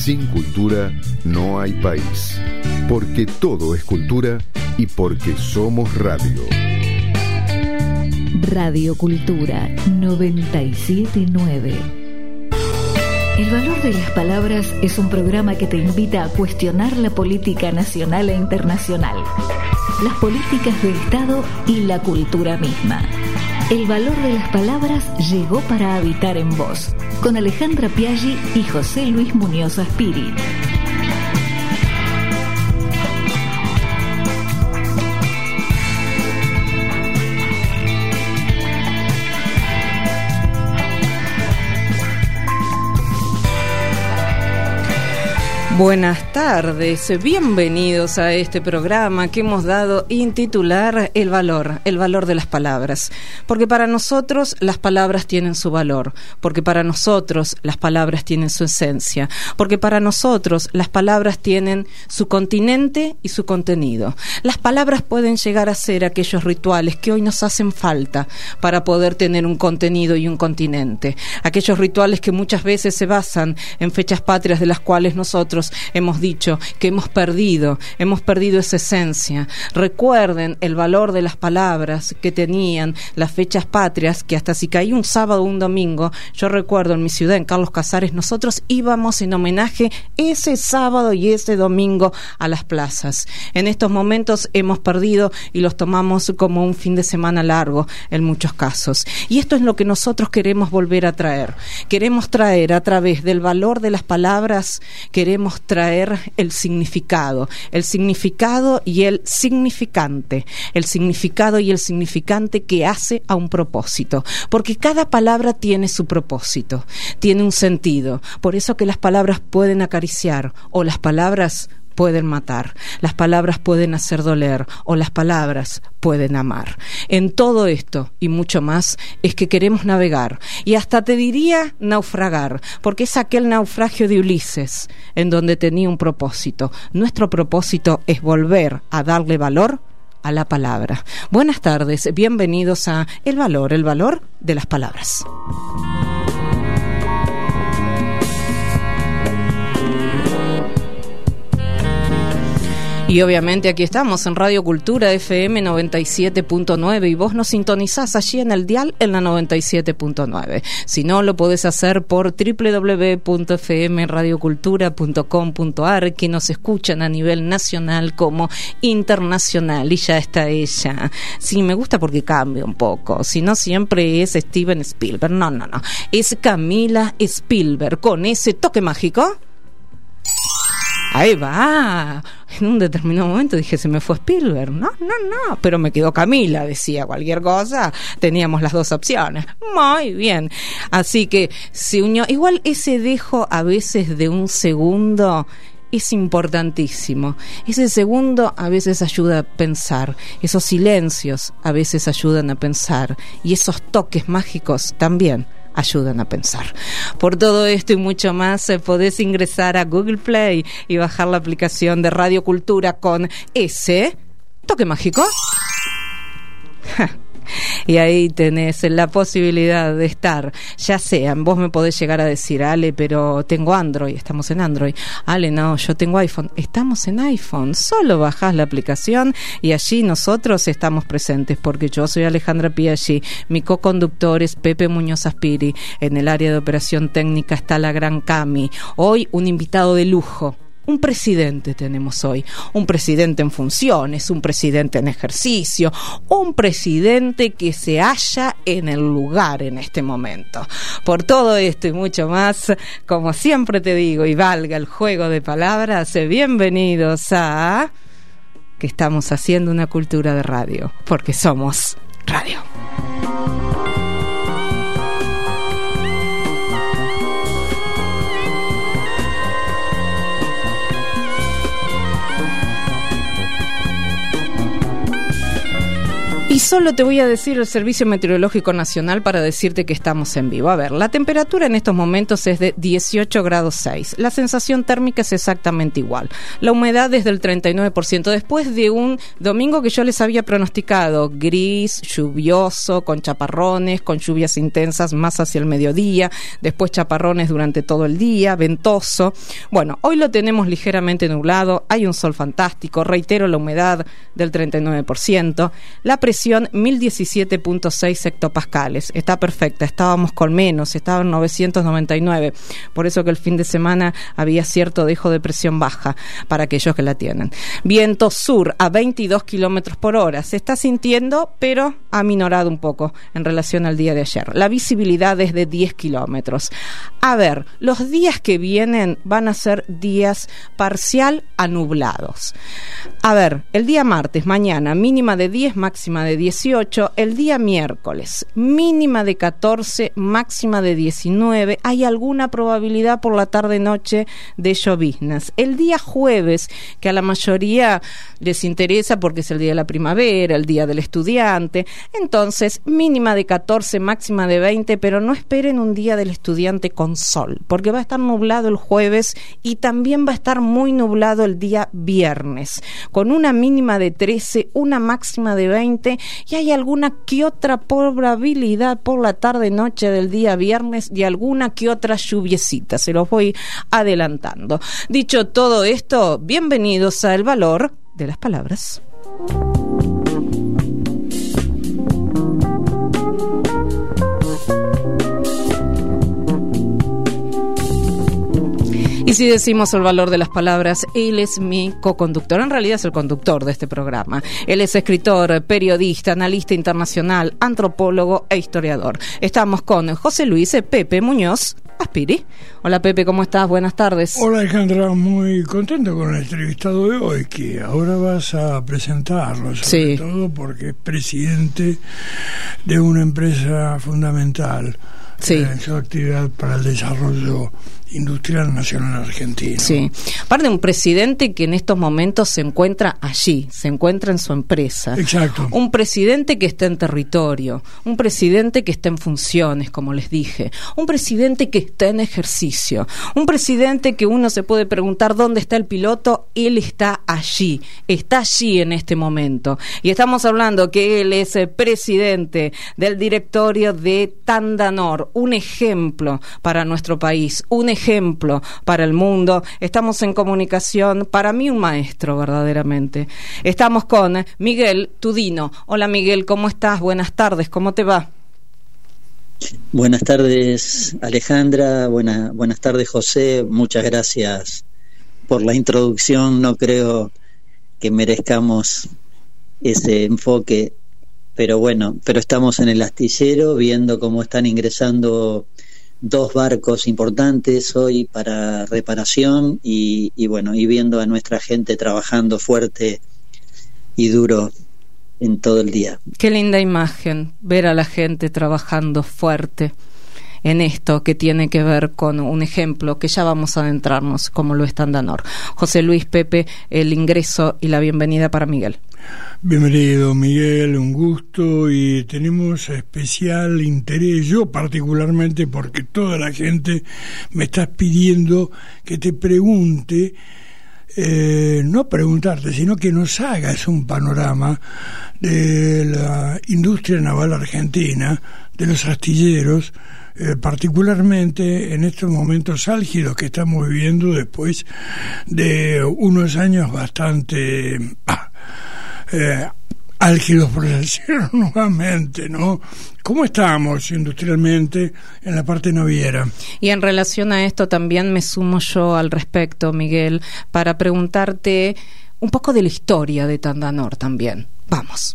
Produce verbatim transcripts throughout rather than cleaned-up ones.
Sin cultura no hay país, porque todo es cultura y porque somos radio. Radio Cultura noventa y siete punto nueve. El valor de las palabras es un programa que te invita a cuestionar la política nacional e internacional, las políticas de Estado y la cultura misma. El valor de las palabras llegó para habitar en vos, con Alejandra Piaggi y José Luis Muñoz Aspiri. Buenas tardes, bienvenidos a este programa que hemos dado intitular El valor, el valor de las palabras. Porque para nosotros las palabras tienen su valor, porque para nosotros las palabras tienen su esencia, porque para nosotros las palabras tienen su continente y su contenido. Las palabras pueden llegar a ser aquellos rituales que hoy nos hacen falta para poder tener un contenido y un continente. Aquellos rituales que muchas veces se basan en fechas patrias de las cuales nosotros hemos dicho que hemos perdido, hemos perdido esa esencia. Recuerden el valor de las palabras que tenían las fechas patrias, que hasta si caía un sábado o un domingo, yo recuerdo en mi ciudad, en Carlos Casares, nosotros íbamos en homenaje ese sábado y ese domingo a las plazas. En estos momentos hemos perdido y los tomamos como un fin de semana largo en muchos casos. Y esto es lo que nosotros queremos volver a traer. Queremos traer a través del valor de las palabras, queremos traer el significado, el significado y el significante, el significado y el significante que hace a un propósito, porque cada palabra tiene su propósito, tiene un sentido, por eso que las palabras pueden acariciar o las palabras pueden matar, las palabras pueden hacer doler o las palabras pueden amar. En todo esto y mucho más es que queremos navegar y hasta te diría naufragar, porque es aquel naufragio de Ulises en donde tenía un propósito. Nuestro propósito es volver a darle valor a la palabra. Buenas tardes, bienvenidos a El Valor, el valor de las palabras. Y obviamente aquí estamos en Radio Cultura F M noventa y siete punto nueve y vos nos sintonizás allí en el dial en la noventa y siete punto nueve. Si no, lo podés hacer por doble u doble u doble u punto f m radio cultura punto com punto a r, que nos escuchan a nivel nacional como internacional. Y ya está ella. Sí, me gusta porque cambia un poco. Si no, siempre es Steven Spielberg. No, no, no. Es Camila Spielberg con ese toque mágico. Ahí va. En un determinado momento dije, se me fue Spielberg. No, no, no. Pero me quedó Camila, decía cualquier cosa. Teníamos las dos opciones. Muy bien. Así que se unió. Igual ese dejo a veces de un segundo es importantísimo. Ese segundo a veces ayuda a pensar. Esos silencios a veces ayudan a pensar. Y esos toques mágicos también ayudan a pensar. Por todo esto y mucho más, eh, podés ingresar a Google Play y bajar la aplicación de Radio Cultura con ese toque mágico. Y ahí tenés la posibilidad de estar, ya sea, vos me podés llegar a decir, Ale, pero tengo Android, estamos en Android. Ale, no, yo tengo iPhone, estamos en iPhone. Solo bajás la aplicación y allí nosotros estamos presentes, porque yo soy Alejandra Piaggi, mi co-conductor es Pepe Muñoz Aspiri, en el área de operación técnica está la gran Cami. Hoy un invitado de lujo. Un presidente tenemos hoy, un presidente en funciones, un presidente en ejercicio, un presidente que se halla en el lugar en este momento. Por todo esto y mucho más, como siempre te digo, y valga el juego de palabras, bienvenidos a que estamos haciendo una cultura de radio, porque somos radio. Y Solo te voy a decir el Servicio Meteorológico Nacional para decirte que estamos en vivo. A ver, la temperatura en estos momentos es de dieciocho grados seis. La sensación térmica es exactamente igual. La humedad es del treinta y nueve por ciento. Después de un domingo que yo les había pronosticado, gris, lluvioso, con chaparrones, con lluvias intensas más hacia el mediodía, después chaparrones durante todo el día, ventoso. Bueno, hoy lo tenemos ligeramente nublado, hay un sol fantástico, reitero la humedad del treinta y nueve por ciento. La presión mil diecisiete punto seis hectopascales, está perfecta, estábamos con menos, estaba en novecientos noventa y nueve, por eso que el fin de semana había cierto dejo de presión baja para aquellos que la tienen. Viento sur a veintidós kilómetros por hora, se está sintiendo, pero ha minorado un poco en relación al día de ayer. La visibilidad es de diez kilómetros. A ver, los días que vienen van a ser días parcial a nublados. A ver, el día martes, mañana, mínima de diez, máxima de dieciocho, el día miércoles mínima de catorce, máxima de diecinueve, hay alguna probabilidad por la tarde-noche de lloviznas. El día jueves, que a la mayoría les interesa porque es el día de la primavera, el día del estudiante, entonces mínima de catorce, máxima de veinte, pero no esperen un día del estudiante con sol, porque va a estar nublado el jueves y también va a estar muy nublado el día viernes, con una mínima de trece, una máxima de veinte, y hay alguna que otra probabilidad por la tarde-noche del día viernes y alguna que otra lluviecita, se los voy adelantando. Dicho todo esto, bienvenidos a El Valor de las Palabras. Y si decimos el valor de las palabras, él es mi coconductor, en realidad es el conductor de este programa. Él es escritor, periodista, analista internacional, antropólogo e historiador. Estamos con José Luis Pepe Muñoz Aspiri. Hola Pepe, ¿cómo estás? Buenas tardes. Hola Alejandra, muy contento con el entrevistado de hoy, que ahora vas a presentarlo, sobre sí. todo porque es presidente de una empresa fundamental. Sí. En su actividad para el desarrollo industrial nacional argentino. Sí, aparte de un presidente que en estos momentos se encuentra allí, se encuentra en su empresa. Exacto. Un presidente que está en territorio, un presidente que está en funciones, como les dije, un presidente que está en ejercicio, un presidente que uno se puede preguntar dónde está el piloto, él está allí, está allí en este momento. Y estamos hablando que él es el presidente del directorio de Tandanor, un ejemplo para nuestro país, un ejemplo para el mundo. Estamos en comunicación, para mí un maestro verdaderamente. Estamos con Miguel Tudino. Hola Miguel, ¿cómo estás? Buenas tardes, ¿cómo te va? Buenas tardes Alejandra, buena, buenas tardes José, muchas gracias por la introducción. No creo que merezcamos ese enfoque, pero bueno, pero estamos en el astillero viendo cómo están ingresando dos barcos importantes hoy para reparación y, y bueno, y viendo a nuestra gente trabajando fuerte y duro en todo el día. Qué linda imagen, ver a la gente trabajando fuerte en esto que tiene que ver con un ejemplo que ya vamos a adentrarnos, como lo es Tandanor. José Luis, Pepe, el ingreso y la bienvenida para Miguel. Bienvenido Miguel, un gusto, y tenemos especial interés, yo particularmente, porque toda la gente me está pidiendo que te pregunte, eh, no preguntarte, sino que nos hagas un panorama de la industria naval argentina, de los astilleros, eh, particularmente en estos momentos álgidos que estamos viviendo después de unos años bastante... Ah, Eh, álgidos, por decirlo nuevamente, ¿no? ¿Cómo estamos industrialmente en la parte naviera? Y en relación a esto también me sumo yo al respecto, Miguel, para preguntarte un poco de la historia de Tandanor también. Vamos.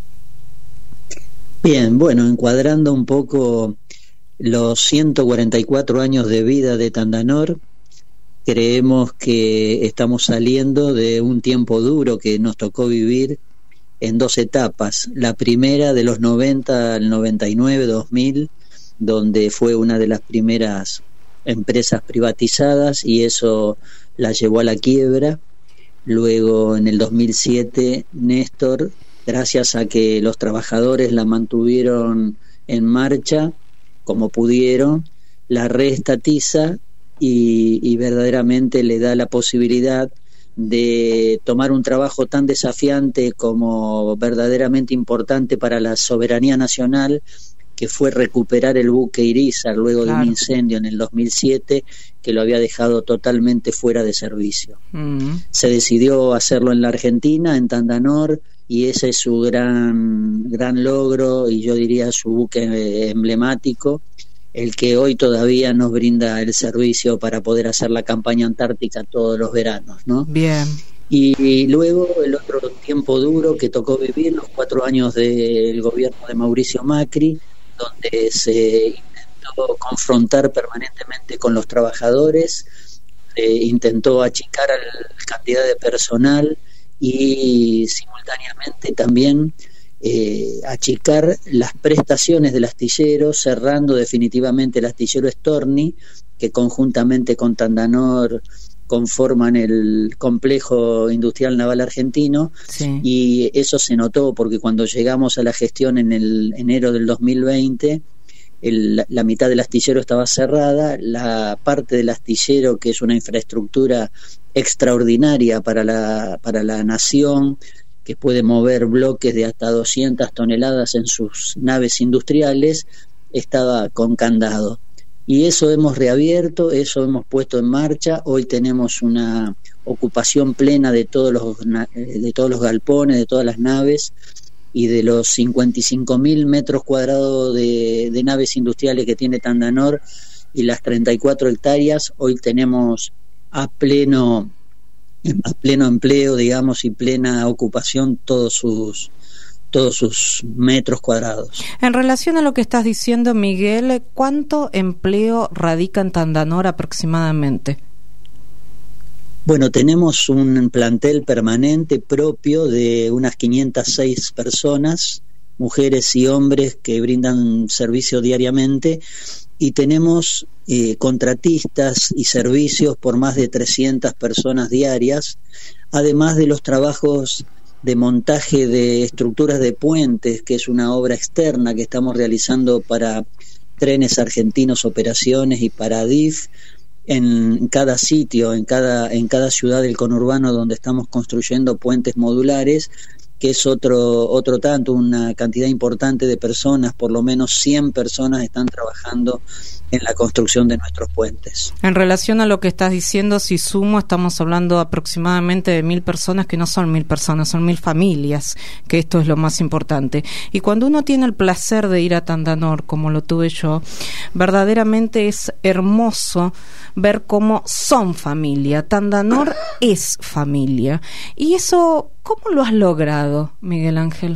Bien, bueno, encuadrando un poco los ciento cuarenta y cuatro años de vida de Tandanor, creemos que estamos saliendo de un tiempo duro que nos tocó vivir en dos etapas. La primera de los noventa al noventa y nueve, dos mil, donde fue una de las primeras empresas privatizadas y eso la llevó a la quiebra. Luego en el dos mil siete Néstor gracias a que los trabajadores la mantuvieron en marcha como pudieron, la reestatiza y, y verdaderamente le da la posibilidad de tomar un trabajo tan desafiante como verdaderamente importante para la soberanía nacional, que fue recuperar el buque Irízar luego claro. de un incendio en el dos mil siete que lo había dejado totalmente fuera de servicio. Mm. Se decidió hacerlo en la Argentina, en Tandanor, y ese es su gran, gran logro, y yo diría su buque emblemático, el que hoy todavía nos brinda el servicio para poder hacer la campaña antártica todos los veranos, ¿no? Bien. Y, y luego el otro tiempo duro que tocó vivir, los cuatro años del gobierno de Mauricio Macri, donde se intentó confrontar permanentemente con los trabajadores, eh, intentó achicar la cantidad de personal y simultáneamente también eh, achicar las prestaciones del astillero, cerrando definitivamente el astillero Storni, que conjuntamente con Tandanor conforman el complejo industrial naval argentino. Sí. Y eso se notó porque cuando llegamos a la gestión en el enero del dos mil veinte, el, la mitad del astillero estaba cerrada, la parte del astillero, que es una infraestructura extraordinaria para la, para la nación, que puede mover bloques de hasta doscientas toneladas en sus naves industriales, estaba con candado. Y eso hemos reabierto, eso hemos puesto en marcha. Hoy tenemos una ocupación plena de todos los de todos los galpones, de todas las naves, y de los cincuenta y cinco mil metros cuadrados de, de naves industriales que tiene Tandanor y las treinta y cuatro hectáreas, hoy tenemos a pleno a pleno empleo, digamos, y plena ocupación todos sus todos sus metros cuadrados. En relación a lo que estás diciendo, Miguel, ¿cuánto empleo radica en Tandanor aproximadamente? Bueno, tenemos un plantel permanente propio de unas quinientas seis personas, mujeres y hombres que brindan servicio diariamente, y tenemos eh, contratistas y servicios por más de trescientas personas diarias, además de los trabajos de montaje de estructuras de puentes, que es una obra externa que estamos realizando para Trenes Argentinos Operaciones y para D I F, en cada sitio, en cada, en cada ciudad del conurbano donde estamos construyendo puentes modulares, que es otro, otro tanto, una cantidad importante de personas, por lo menos cien personas están trabajando en la construcción de nuestros puentes. En relación a lo que estás diciendo, si sumo, estamos hablando aproximadamente de mil personas, que no son mil personas, son mil familias, que esto es lo más importante. Y cuando uno tiene el placer de ir a Tandanor, como lo tuve yo, verdaderamente es hermoso ver cómo son familia. Tandanor es familia. Y eso, ¿cómo lo has logrado, Miguel Ángel?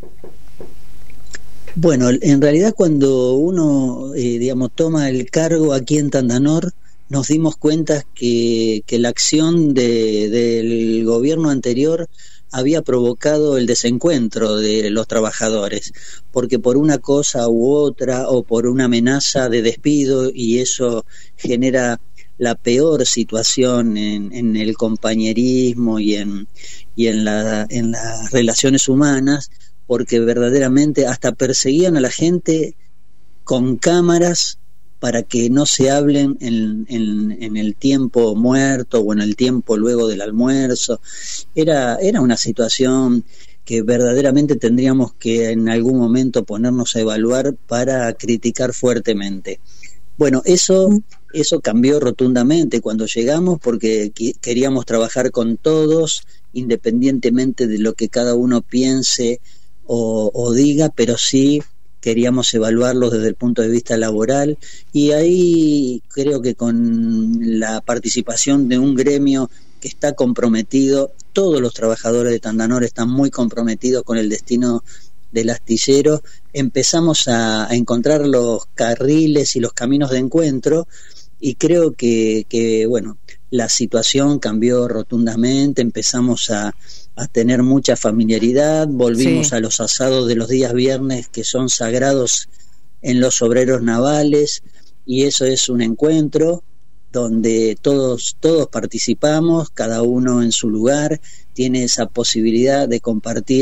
Bueno, en realidad cuando uno, eh, digamos, toma el cargo aquí en Tandanor, nos dimos cuenta que, que la acción de, del gobierno anterior había provocado el desencuentro de los trabajadores, porque por una cosa u otra, o por una amenaza de despido, y eso genera la peor situación en, en el compañerismo y en, y en, la, en las relaciones humanas, porque verdaderamente hasta perseguían a la gente con cámaras para que no se hablen en, en, en el tiempo muerto o en el tiempo luego del almuerzo. Era, era una situación que verdaderamente tendríamos que en algún momento ponernos a evaluar para criticar fuertemente. Bueno, eso, eso cambió rotundamente cuando llegamos, porque queríamos trabajar con todos, independientemente de lo que cada uno piense O, o diga, pero sí queríamos evaluarlos desde el punto de vista laboral, y ahí creo que con la participación de un gremio que está comprometido, todos los trabajadores de Tandanor están muy comprometidos con el destino del astillero, empezamos a, a encontrar los carriles y los caminos de encuentro, y creo que, que bueno, la situación cambió rotundamente, empezamos a a tener mucha familiaridad, volvimos sí. a los asados de los días viernes, que son sagrados en los obreros navales, y eso es un encuentro donde todos, todos participamos, cada uno en su lugar, tiene esa posibilidad de compartir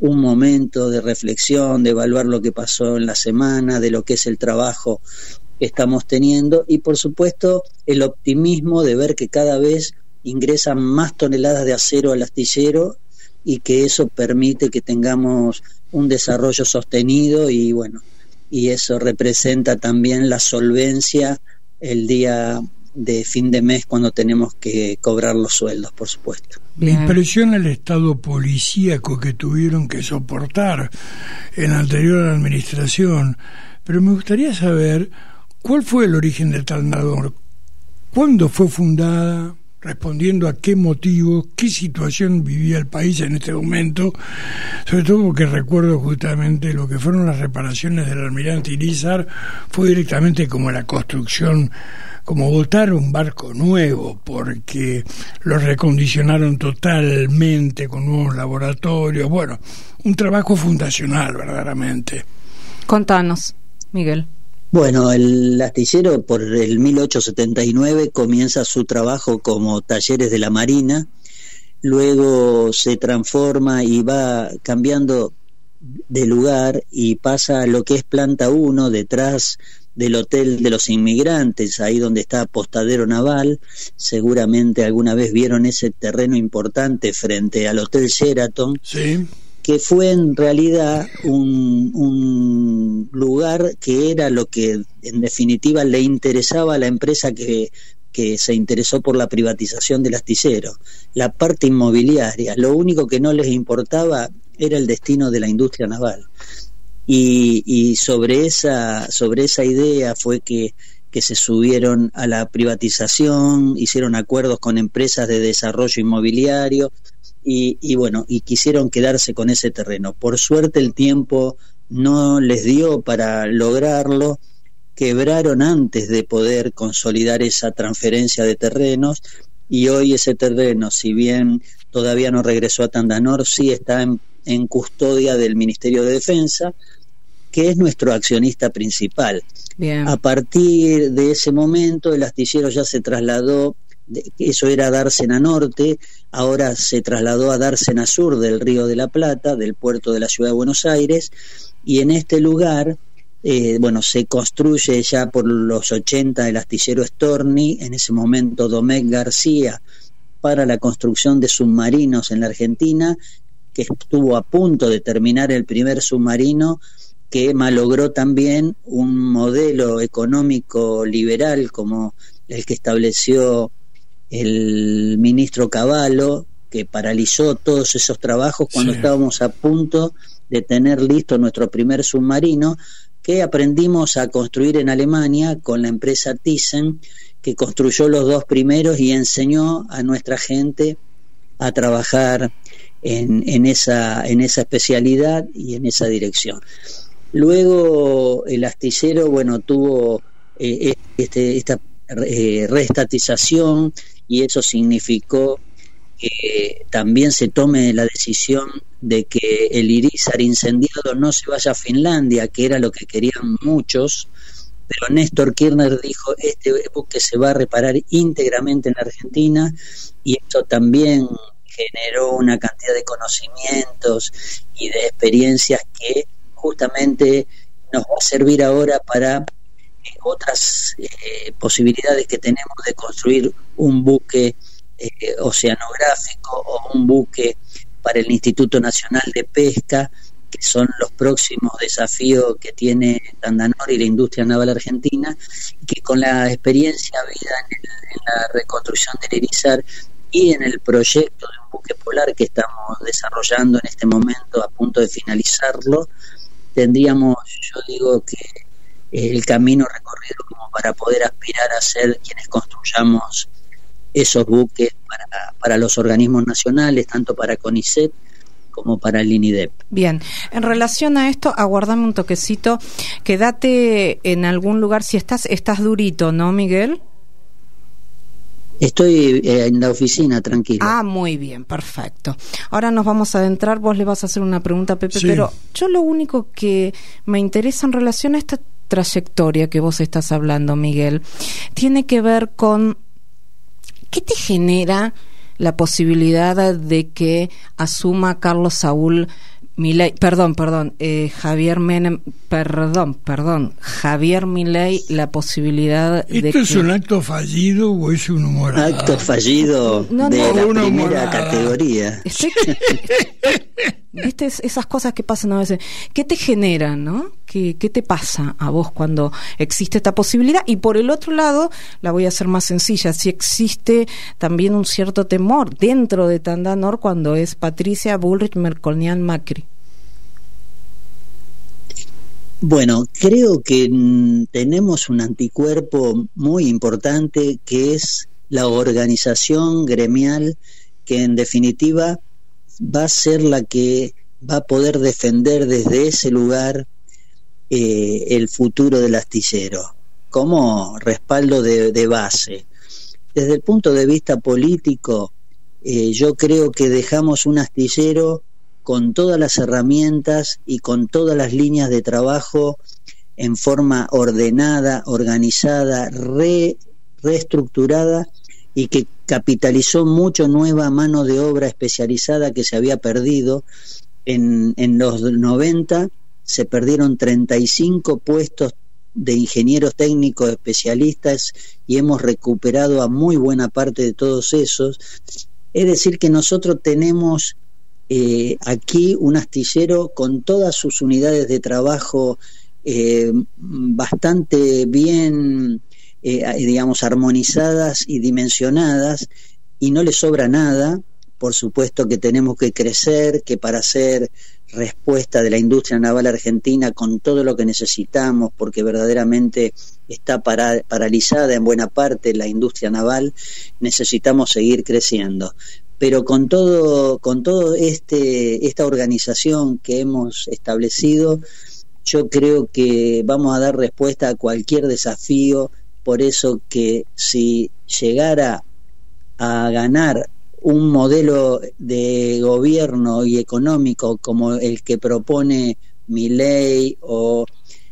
un momento de reflexión, de evaluar lo que pasó en la semana, de lo que es el trabajo que estamos teniendo y por supuesto el optimismo de ver que cada vez ingresan más toneladas de acero al astillero y que eso permite que tengamos un desarrollo sostenido y bueno, y eso representa también la solvencia el día de fin de mes cuando tenemos que cobrar los sueldos, por supuesto. Me impresiona el estado policíaco que tuvieron que soportar en la anterior administración, pero me gustaría saber cuál fue el origen de Tandador, cuándo fue fundada, respondiendo a qué motivo, qué situación vivía el país en este momento, sobre todo porque recuerdo justamente lo que fueron las reparaciones del almirante Irízar, fue directamente como la construcción, como botar un barco nuevo, porque lo recondicionaron totalmente con nuevos laboratorios, bueno, un trabajo fundacional verdaderamente. Contanos, Miguel. Bueno, el astillero por el mil ochocientos setenta y nueve comienza su trabajo como talleres de la Marina, luego se transforma y va cambiando de lugar y pasa a lo que es planta uno, detrás del Hotel de los Inmigrantes, ahí donde está Apostadero Naval. Seguramente alguna vez vieron ese terreno importante frente al Hotel Sheraton. Sí. Que fue en realidad un, un lugar que era lo que en definitiva le interesaba a la empresa que, que se interesó por la privatización del astillero, la parte inmobiliaria. Lo único que no les importaba era el destino de la industria naval. Y, y sobre esa, sobre esa idea fue que, que se subieron a la privatización, hicieron acuerdos con empresas de desarrollo inmobiliario, Y, y bueno, y quisieron quedarse con ese terreno. Por suerte el tiempo no les dio para lograrlo, quebraron antes de poder consolidar esa transferencia de terrenos y hoy ese terreno, si bien todavía no regresó a Tandador, sí está en, en custodia del Ministerio de Defensa, que es nuestro accionista principal. Bien. A partir de ese momento el astillero ya se trasladó. Eso era Dársena Norte, ahora se trasladó a Dársena Sur del Río de la Plata, del puerto de la Ciudad de Buenos Aires, y en este lugar, eh, bueno, se construye ya por los ochenta el astillero Storni, en ese momento Domecq García, para la construcción de submarinos en la Argentina, que estuvo a punto de terminar el primer submarino, que malogró también un modelo económico liberal como el que estableció el ministro Cavallo, que paralizó todos esos trabajos cuando sí. estábamos a punto de tener listo nuestro primer submarino, que aprendimos a construir en Alemania con la empresa Thyssen, que construyó los dos primeros y enseñó a nuestra gente a trabajar en, en, esa, en esa especialidad y en esa dirección. Luego el astillero, bueno, tuvo eh, este, esta eh, reestatización, y eso significó que también se tome la decisión de que el Irízar incendiado no se vaya a Finlandia, que era lo que querían muchos, pero Néstor Kirchner dijo, este buque se va a reparar íntegramente en la Argentina, y eso también generó una cantidad de conocimientos y de experiencias que justamente nos va a servir ahora para otras eh, posibilidades que tenemos de construir un buque eh, oceanográfico o un buque para el Instituto Nacional de Pesca, que son los próximos desafíos que tiene Tandador y la industria naval argentina, y que con la experiencia vida en, el, en la reconstrucción del Irízar y en el proyecto de un buque polar que estamos desarrollando en este momento, a punto de finalizarlo, tendríamos, yo digo que el camino recorrido como para poder aspirar a ser quienes construyamos esos buques para, para los organismos nacionales, tanto para CONICET como para el INIDEP. Bien, en relación a esto, aguardame un toquecito, quédate en algún lugar, si estás, estás durito, ¿no, Miguel? Estoy eh, en la oficina, tranquilo. Ah, muy bien, perfecto. Ahora nos vamos a adentrar, vos le vas a hacer una pregunta a Pepe, sí. Pero yo lo único que me interesa en relación a esta trayectoria que vos estás hablando, Miguel, tiene que ver con ¿qué te genera la posibilidad de que asuma Carlos Saúl Milei, perdón, perdón, eh, Javier Menem, perdón, perdón, Javier Milei, la posibilidad de ¿Esto es que... un acto fallido o es un humor? Acto fallido No, de no, la una primera humorada. categoría. Estoy- ¿Viste esas cosas que pasan a veces? ¿Qué te generan, no? ¿Qué, ¿Qué te pasa a vos cuando existe esta posibilidad? Y por el otro lado, la voy a hacer más sencilla, si existe también un cierto temor dentro de Tandanor cuando es Patricia Bullrich, Melconian, Macri. Bueno, creo que mm, tenemos un anticuerpo muy importante que es la organización gremial, que en definitiva va a ser la que va a poder defender desde ese lugar eh, el futuro del astillero como respaldo de, de base. Desde el punto de vista político, eh, yo creo que dejamos un astillero con todas las herramientas y con todas las líneas de trabajo en forma ordenada, organizada, re, reestructurada, y que capitalizó mucho nueva mano de obra especializada que se había perdido. En, en los noventa se perdieron treinta y cinco puestos de ingenieros técnicos especialistas y hemos recuperado a muy buena parte de todos esos. Es decir, que nosotros tenemos eh, aquí un astillero con todas sus unidades de trabajo eh, bastante bien Eh, digamos, armonizadas y dimensionadas, y no le sobra nada. Por supuesto que tenemos que crecer, que para hacer respuesta de la industria naval argentina con todo lo que necesitamos, porque verdaderamente está para, paralizada en buena parte la industria naval, necesitamos seguir creciendo. Pero con todo, con todo este, esta organización que hemos establecido, yo creo que vamos a dar respuesta a cualquier desafío. Por eso que si llegara a ganar un modelo de gobierno y económico como el que propone Milei o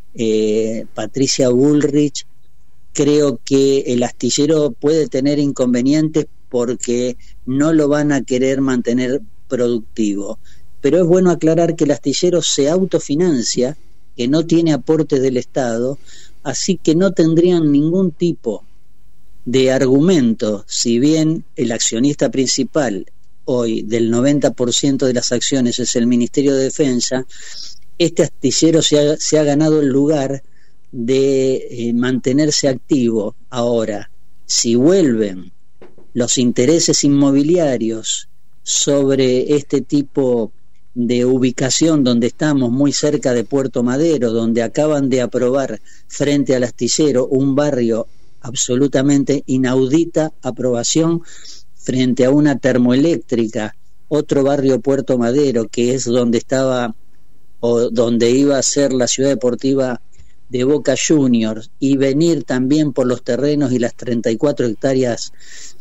eh, Patricia Bullrich, creo que el astillero puede tener inconvenientes porque no lo van a querer mantener productivo. Pero es bueno aclarar que el astillero se autofinancia, que no tiene aportes del Estado, así que no tendrían ningún tipo de argumento. Si bien el accionista principal hoy del noventa por ciento de las acciones es el Ministerio de Defensa, este astillero se ha, se ha ganado el lugar de eh, mantenerse activo. Ahora, si vuelven los intereses inmobiliarios sobre este tipo de ubicación, donde estamos muy cerca de Puerto Madero, donde acaban de aprobar frente al astillero un barrio absolutamente inaudita aprobación frente a una termoeléctrica, otro barrio Puerto Madero, que es donde estaba o donde iba a ser la ciudad deportiva de Boca Juniors, y venir también por los terrenos y las treinta y cuatro hectáreas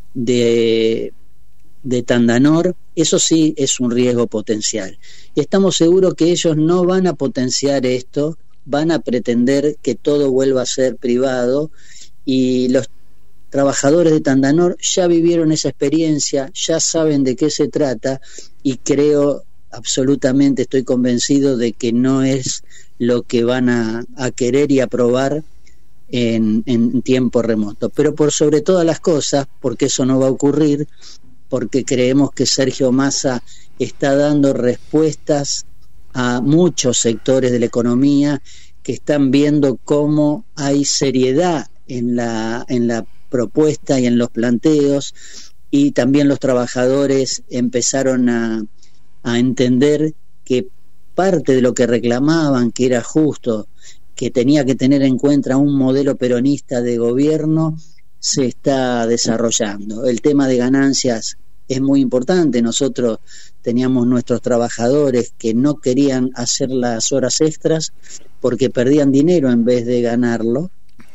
de de Tandanor, eso sí es un riesgo potencial. Y estamos seguros que ellos no van a potenciar esto, van a pretender que todo vuelva a ser privado, y los trabajadores de Tandanor ya vivieron esa experiencia, ya saben de qué se trata, y creo absolutamente, estoy convencido de que no es lo que van a, a querer y aprobar en, en tiempo remoto. Pero por sobre todas las cosas, porque eso no va a ocurrir, porque creemos que Sergio Massa está dando respuestas a muchos sectores de la economía que están viendo cómo hay seriedad en la, en la propuesta y en los planteos, y también los trabajadores empezaron a, a entender que parte de lo que reclamaban, que era justo, que tenía que tener en cuenta un modelo peronista de gobierno, se está desarrollando. El tema de ganancias es muy importante. Nosotros teníamos nuestros trabajadores que no querían hacer las horas extras porque perdían dinero en vez de ganarlo,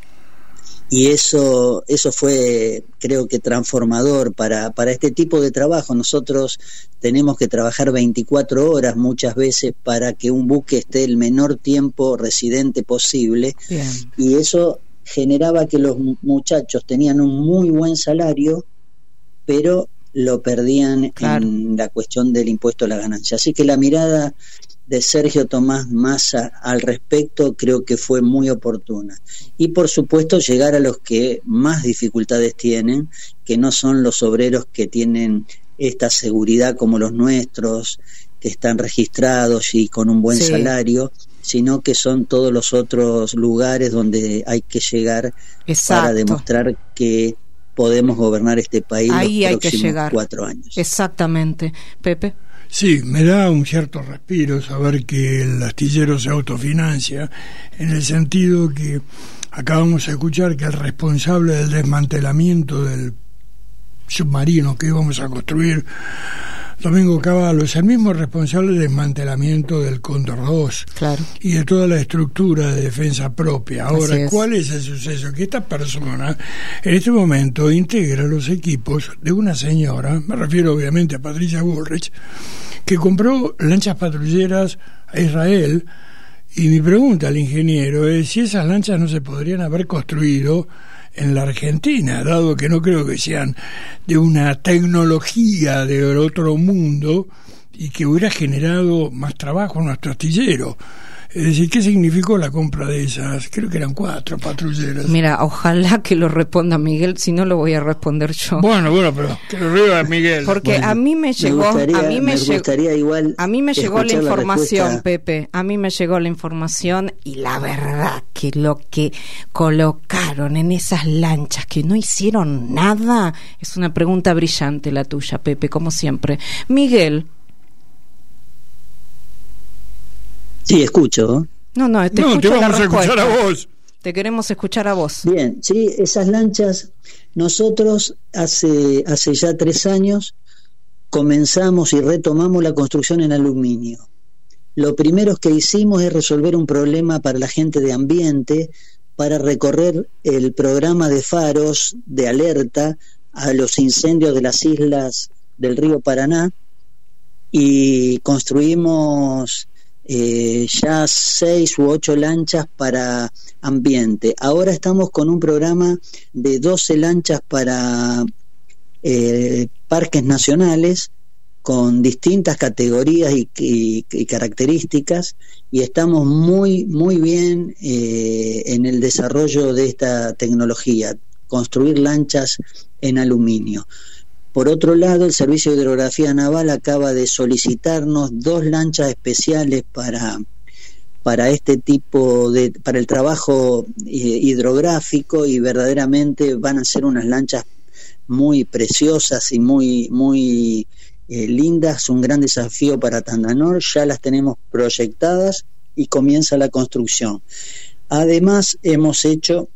y eso eso fue, creo que, transformador para, para este tipo de trabajo. Nosotros tenemos que trabajar veinticuatro horas muchas veces para que un buque esté el menor tiempo residente posible. Bien. Y eso generaba que los muchachos tenían un muy buen salario, pero lo perdían claro. en la cuestión del impuesto a la ganancia. Así que la mirada de Sergio Tomás Massa al respecto creo que fue muy oportuna. Y por supuesto llegar a los que más dificultades tienen, que no son los obreros que tienen esta seguridad como los nuestros, que están registrados y con un buen sí. salario, sino que son todos los otros lugares donde hay que llegar Exacto. para demostrar que podemos gobernar este país Ahí los próximos hay que llegar. cuatro años. Exactamente. Pepe. Sí, me da un cierto respiro saber que el astillero se autofinancia, en el sentido que acabamos de escuchar que el responsable del desmantelamiento del submarino que íbamos a construir, Domingo Cavallo, es el mismo responsable del desmantelamiento del Cóndor dos claro. y de toda la estructura de defensa propia. Ahora, es. ¿cuál es el suceso? Que esta persona en este momento integra los equipos de una señora, me refiero obviamente a Patricia Bullrich, que compró lanchas patrulleras a Israel, y mi pregunta al ingeniero es si esas lanchas no se podrían haber construido en la Argentina, dado que no creo que sean de una tecnología del otro mundo y que hubiera generado más trabajo en nuestro astillero. Es decir, ¿qué significó la compra de esas? Creo que eran cuatro patrulleras. Mira, ojalá que lo responda Miguel, si no lo voy a responder yo. Bueno, bueno, pero que lo diga Miguel. Porque bueno, a mí me llegó, me gustaría, a mí me, me llegó, igual a mí me llegó la información, la Pepe. A mí me llegó la información y la verdad que lo que colocaron en esas lanchas que no hicieron nada es una pregunta brillante la tuya, Pepe, como siempre. Miguel. Sí, escucho. No, no, te, no, te vamos a escuchar a vos. Te queremos escuchar a vos. Bien, sí, esas lanchas, nosotros hace, hace ya tres años comenzamos y retomamos la construcción en aluminio. Lo primero que hicimos es resolver un problema para la gente de ambiente, para recorrer el programa de faros de alerta a los incendios de las islas del río Paraná, y construimos Eh, ya seis u ocho lanchas para ambiente. Ahora estamos con un programa de doce lanchas para eh, parques nacionales con distintas categorías y, y, y características, y estamos muy muy bien eh, en el desarrollo de esta tecnología, construir lanchas en aluminio. Por otro lado, el Servicio de Hidrografía Naval acaba de solicitarnos dos lanchas especiales para, para este tipo de, para el trabajo eh, hidrográfico, y verdaderamente van a ser unas lanchas muy preciosas y muy, muy eh, lindas, un gran desafío para Tandanor. Ya las tenemos proyectadas y comienza la construcción. Además, hemos hecho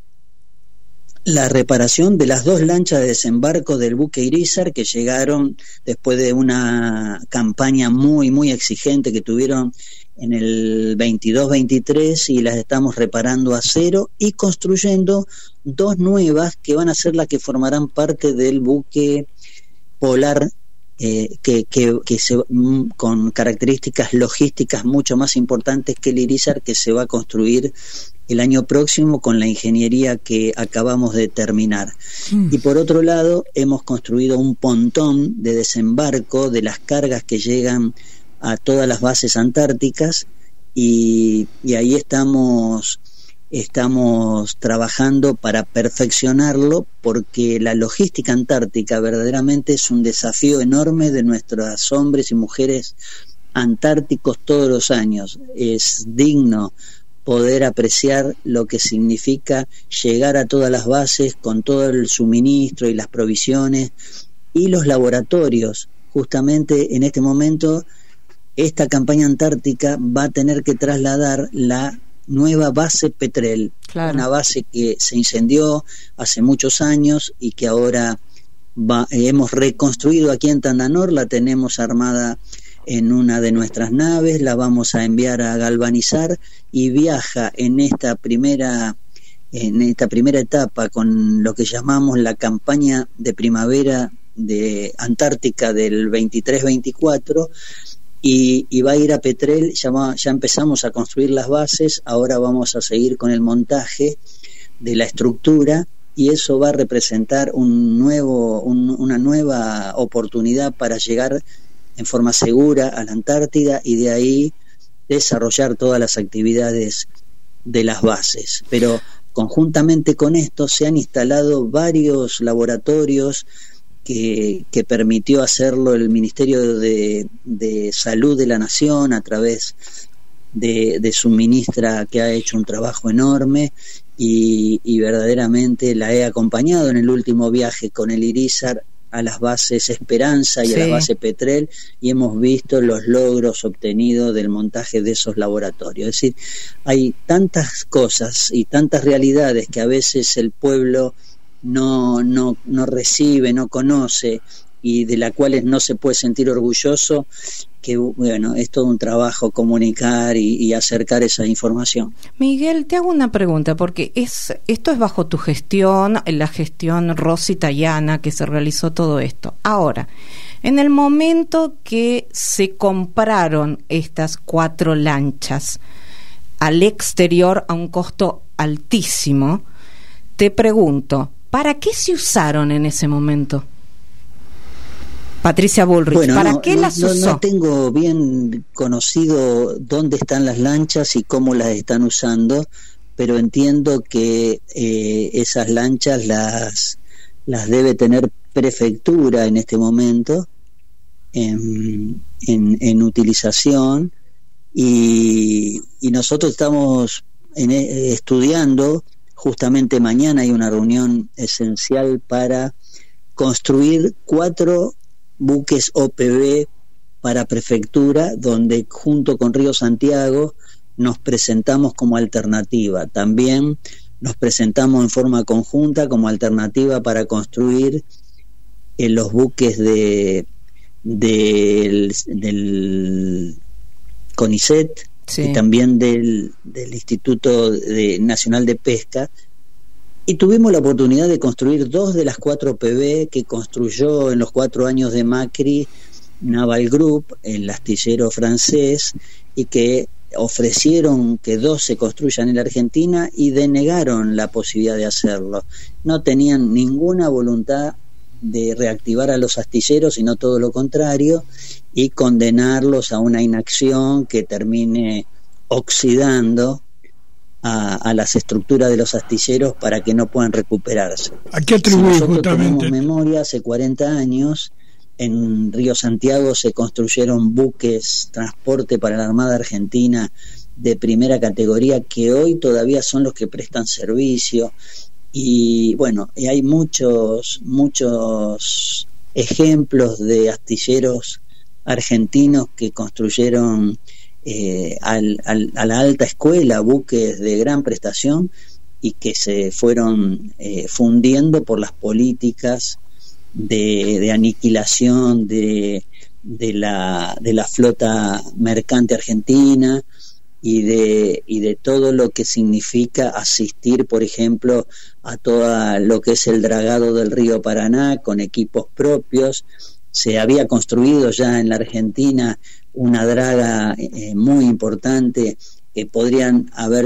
la reparación de las dos lanchas de desembarco del buque Irizar, que llegaron después de una campaña muy muy exigente que tuvieron en el veintidós veintitrés, y las estamos reparando a cero y construyendo dos nuevas que van a ser las que formarán parte del buque Polar, eh, que, que, que se, con características logísticas mucho más importantes que el Irizar, que se va a construir el año próximo con la ingeniería que acabamos de terminar. Mm. Y por otro lado, hemos construido un pontón de desembarco de las cargas que llegan a todas las bases antárticas, y, y ahí estamos estamos trabajando para perfeccionarlo, porque la logística antártica verdaderamente es un desafío enorme de nuestros hombres y mujeres antárticos todos los años. Es digno poder apreciar lo que significa llegar a todas las bases con todo el suministro y las provisiones, y los laboratorios. Justamente en este momento esta campaña antártica va a tener que trasladar la nueva base Petrel, claro. Una base que se incendió hace muchos años y que ahora va, eh, hemos reconstruido aquí en Tandanor. La tenemos armada en una de nuestras naves, la vamos a enviar a galvanizar, y viaja en esta primera en esta primera etapa con lo que llamamos la campaña de primavera de Antártica del veintitrés veinticuatro, y, y va a ir a Petrel. Ya, va, ya empezamos a construir las bases, ahora vamos a seguir con el montaje de la estructura y eso va a representar un nuevo, un, una nueva oportunidad para llegar en forma segura a la Antártida y de ahí desarrollar todas las actividades de las bases. Pero conjuntamente con esto se han instalado varios laboratorios que, que permitió hacerlo el Ministerio de, de Salud de la Nación a través de, de su ministra, que ha hecho un trabajo enorme, y, y verdaderamente la he acompañado en el último viaje con el IRISAR a las bases Esperanza y sí. a la base Petrel, y hemos visto los logros obtenidos del montaje de esos laboratorios. Es decir, hay tantas cosas y tantas realidades que a veces el pueblo no, no, no recibe, no conoce, y de las cuales no se puede sentir orgulloso, que bueno, es todo un trabajo comunicar y, y acercar esa información. Miguel, te hago una pregunta, porque es esto es bajo tu gestión, la gestión Rosy Tayana, que se realizó todo esto. Ahora, en el momento que se compraron estas cuatro lanchas al exterior a un costo altísimo, te pregunto, ¿para qué se usaron en ese momento? Patricia Bullrich, bueno, ¿para no, qué no, las no, usó? No tengo bien conocido dónde están las lanchas y cómo las están usando, pero entiendo que eh, esas lanchas las, las debe tener prefectura en este momento en, en, en utilización, y, y nosotros estamos en, eh, estudiando, justamente mañana hay una reunión esencial para construir cuatro buques O P B para prefectura, donde junto con Río Santiago nos presentamos como alternativa. También nos presentamos en forma conjunta como alternativa para construir eh, los buques de, de del, del CONICET, sí. y también del, del Instituto de, Nacional de Pesca. Y tuvimos la oportunidad de construir dos de las cuatro P B que construyó en los cuatro años de Macri Naval Group, el astillero francés, y que ofrecieron que dos se construyan en la Argentina y denegaron la posibilidad de hacerlo. No tenían ninguna voluntad de reactivar a los astilleros, sino todo lo contrario, y condenarlos a una inacción que termine oxidando A, a las estructuras de los astilleros para que no puedan recuperarse. ¿A qué atribuye si nosotros justamente? Tenemos memoria, hace cuarenta años en Río Santiago se construyeron buques transporte para la Armada Argentina de primera categoría, que hoy todavía son los que prestan servicio, y bueno, y hay muchos muchos ejemplos de astilleros argentinos que construyeron Eh, al, al, a la alta escuela buques de gran prestación y que se fueron eh, fundiendo por las políticas de, de aniquilación de, de, la, de la flota mercante argentina y de, y de todo lo que significa asistir, por ejemplo, a todo lo que es el dragado del río Paraná con equipos propios. Se había construido ya en la Argentina una draga eh, muy importante, que podrían haber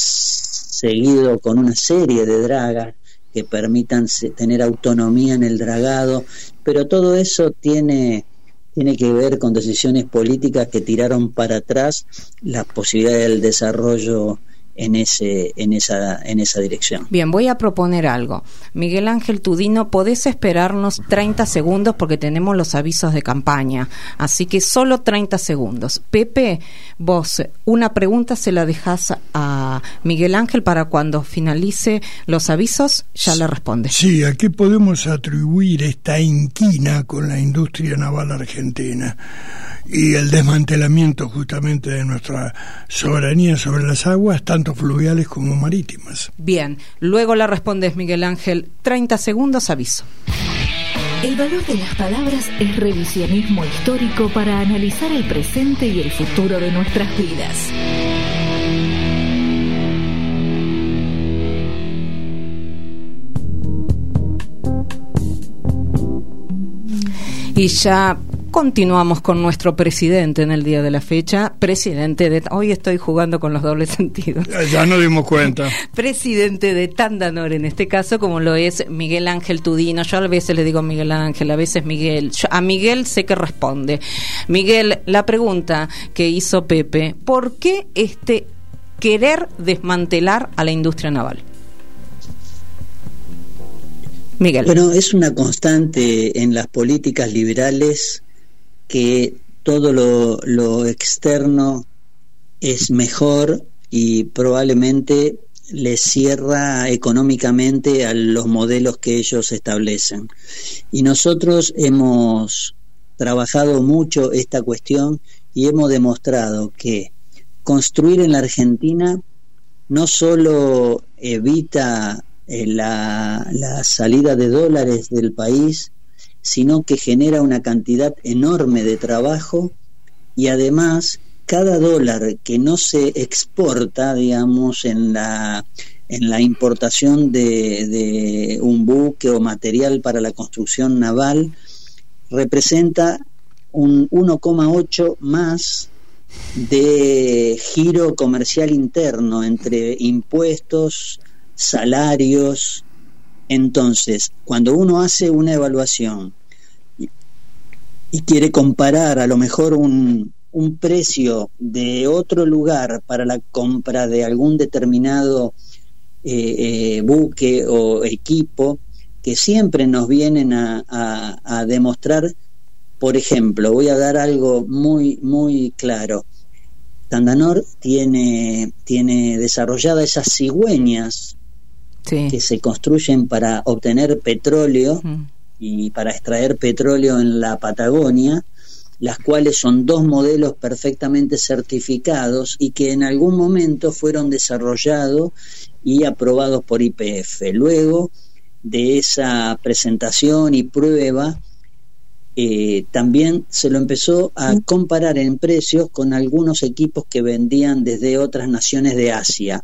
seguido con una serie de dragas que permitan tener autonomía en el dragado, pero todo eso tiene, tiene que ver con decisiones políticas que tiraron para atrás la posibilidad del desarrollo en ese en esa en esa dirección. Bien, voy a proponer algo. Miguel Ángel Tudino, podés esperarnos treinta segundos porque tenemos los avisos de campaña, así que solo treinta segundos. Pepe, vos una pregunta se la dejás a Miguel Ángel para cuando finalice los avisos ya le responde. Sí, ¿a qué podemos atribuir esta inquina con la industria naval argentina y el desmantelamiento justamente de nuestra soberanía sobre las aguas, tanto fluviales como marítimas? Bien, luego la respondes, Miguel Ángel. treinta segundos, aviso. El valor de las palabras es revisionismo histórico para analizar el presente y el futuro de nuestras vidas. Y ya Continuamos con nuestro presidente en el día de la fecha, presidente de... Hoy estoy jugando con los dobles sentidos. Ya nos dimos cuenta. Presidente de Tandanor, en este caso, como lo es Miguel Ángel Tudino. Yo a veces le digo Miguel Ángel, a veces Miguel. Yo, a Miguel sé que responde. Miguel, la pregunta que hizo Pepe, ¿por qué este querer desmantelar a la industria naval? Miguel. Bueno, es una constante en las políticas liberales que todo lo, lo externo es mejor y probablemente les cierra económicamente a los modelos que ellos establecen. Y nosotros hemos trabajado mucho esta cuestión y hemos demostrado que construir en la Argentina no solo evita eh, la, la salida de dólares del país, sino que genera una cantidad enorme de trabajo y además cada dólar que no se exporta, digamos, en la, en la importación de, de un buque o material para la construcción naval, representa un uno coma ocho más de giro comercial interno entre impuestos, salarios. Entonces, cuando uno hace una evaluación y, y quiere comparar a lo mejor un, un precio de otro lugar para la compra de algún determinado eh, eh, buque o equipo, que siempre nos vienen a, a, a demostrar, por ejemplo, voy a dar algo muy, muy claro. Tandanor tiene, tiene desarrollada esas cigüeñas, sí, que se construyen para obtener petróleo uh-huh. y para extraer petróleo en la Patagonia, las cuales son dos modelos perfectamente certificados y que en algún momento fueron desarrollados y aprobados por Y P F. Luego de esa presentación y prueba, eh, también se lo empezó a comparar en precios con algunos equipos que vendían desde otras naciones de Asia.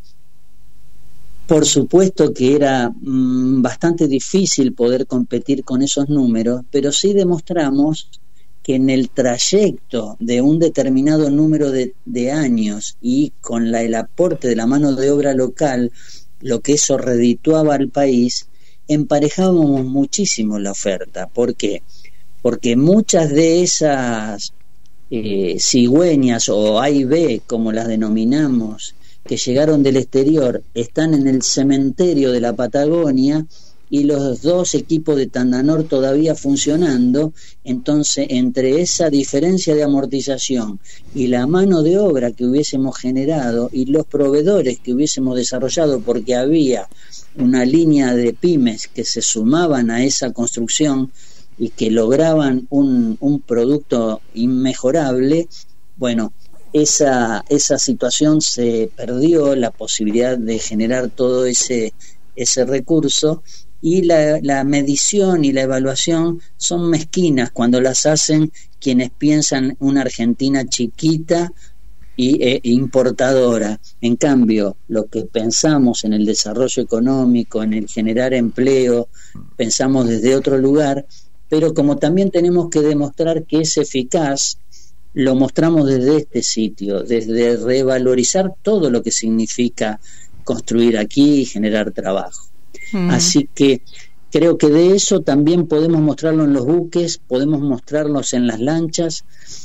Por supuesto que era mmm, bastante difícil poder competir con esos números, pero sí demostramos que en el trayecto de un determinado número de, de años y con la, el aporte de la mano de obra local, lo que eso redituaba al país, emparejábamos muchísimo la oferta. ¿Por qué? Porque muchas de esas eh, cigüeñas o A y B, como las denominamos, que llegaron del exterior, están en el cementerio de la Patagonia y los dos equipos de Tandanor todavía funcionando. Entonces, entre esa diferencia de amortización y la mano de obra que hubiésemos generado y los proveedores que hubiésemos desarrollado, porque había una línea de pymes que se sumaban a esa construcción y que lograban un, un producto inmejorable, bueno, esa, esa situación se perdió, la posibilidad de generar todo ese, ese recurso, y la, la medición y la evaluación son mezquinas cuando las hacen quienes piensan una Argentina chiquita y e importadora. En cambio, lo que pensamos en el desarrollo económico, en el generar empleo, pensamos desde otro lugar, pero como también tenemos que demostrar que es eficaz, lo mostramos desde este sitio, desde revalorizar todo lo que significa construir aquí y generar trabajo. Mm. Así que creo que de eso también podemos mostrarlo en los buques, podemos mostrarlos en las lanchas,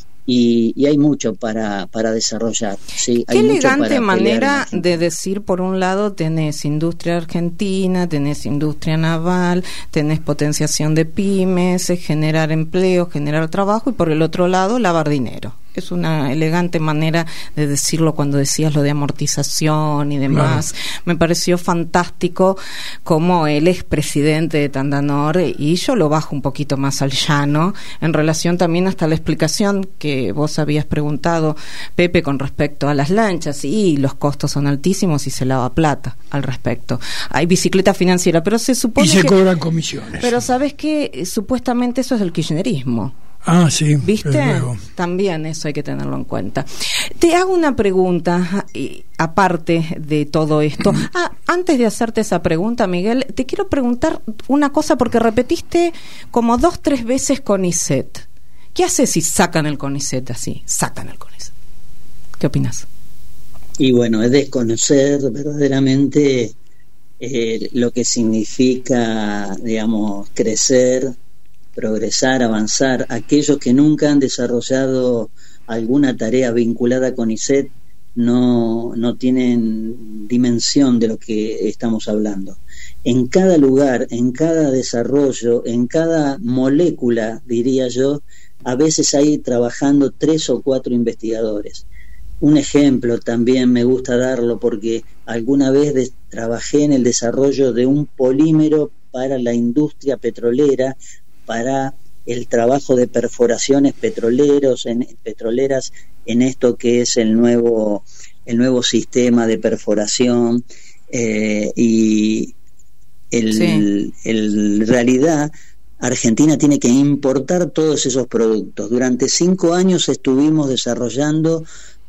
y, y hay mucho para, para desarrollar. Sí, Qué hay elegante manera de decir, por un lado tenés industria argentina, tenés industria naval, tenés potenciación de pymes, generar empleo, generar trabajo, y por el otro lado lavar dinero. Es una elegante manera de decirlo cuando decías lo de amortización y demás. Claro. Me pareció fantástico como él es presidente de Tandanor, y yo lo bajo un poquito más al llano en relación también hasta la explicación que vos habías preguntado, Pepe, con respecto a las lanchas, y los costos son altísimos y se lava plata al respecto. Hay bicicleta financiera, pero se supone y se que, cobran comisiones. Pero ¿sabes qué? Supuestamente eso es el kirchnerismo. Ah, sí. ¿Viste? También eso hay que tenerlo en cuenta. Te hago una pregunta, y, aparte de todo esto. Ah, antes de hacerte esa pregunta, Miguel, te quiero preguntar una cosa, porque repetiste como dos, tres veces CONICET. ¿Qué hace si sacan el CONICET así? Sacan el CONICET. ¿Qué opinas? Y bueno, es desconocer verdaderamente eh, lo que significa, digamos, crecer, progresar, avanzar. Aquellos que nunca han desarrollado alguna tarea vinculada a CONICET no, no tienen dimensión de lo que estamos hablando. En cada lugar, en cada desarrollo, en cada molécula, diría yo, a veces hay trabajando tres o cuatro investigadores. Un ejemplo también me gusta darlo porque alguna vez de, trabajé en el desarrollo de un polímero para la industria petrolera, para el trabajo de perforaciones petroleros en, petroleras en esto que es el nuevo, el nuevo sistema de perforación eh, y el, sí. el realidad Argentina tiene que importar todos esos productos. Durante cinco años estuvimos desarrollando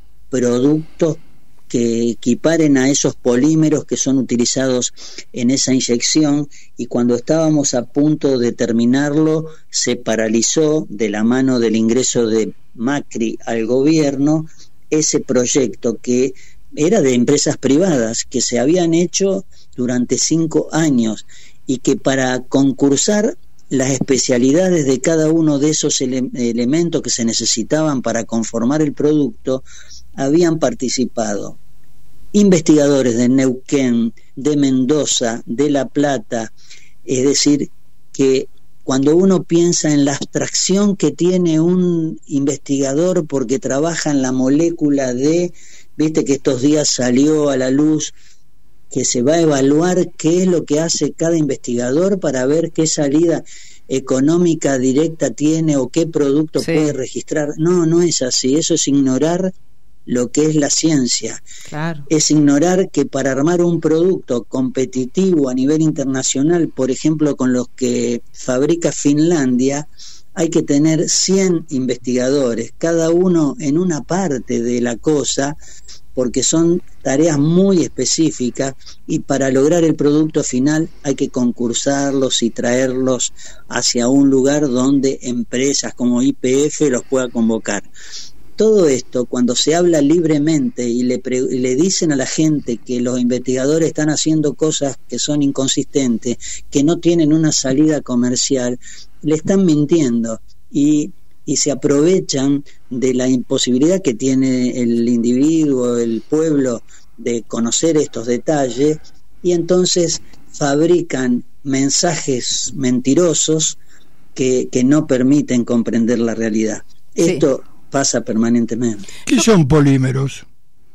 productos que equiparen a esos polímeros que son utilizados en esa inyección, y cuando estábamos a punto de terminarlo se paralizó de la mano del ingreso de Macri al gobierno ese proyecto que era de empresas privadas que se habían hecho durante cinco años y que para concursar las especialidades de cada uno de esos ele- elementos que se necesitaban para conformar el producto habían participado investigadores de Neuquén, de Mendoza, de La Plata. Es decir, que cuando uno piensa en la abstracción que tiene un investigador porque trabaja en la molécula de, viste que estos días salió a la luz que se va a evaluar qué es lo que hace cada investigador para ver qué salida económica directa tiene o qué producto sí. puede registrar. No, no es así, eso es ignorar lo que es la ciencia. Claro. Es ignorar que para armar un producto competitivo a nivel internacional, por ejemplo con los que fabrica Finlandia, hay que tener cien investigadores, cada uno en una parte de la cosa, porque son tareas muy específicas, y para lograr el producto final hay que concursarlos y traerlos hacia un lugar donde empresas como Y P F los pueda convocar. Todo esto, cuando se habla libremente y le, pre- y le dicen a la gente que los investigadores están haciendo cosas que son inconsistentes, que no tienen una salida comercial, le están mintiendo y, y se aprovechan de la imposibilidad que tiene el individuo, el pueblo, de conocer estos detalles, y entonces fabrican mensajes mentirosos que, que no permiten comprender la realidad. Sí. Esto pasa permanentemente. ¿Qué son polímeros?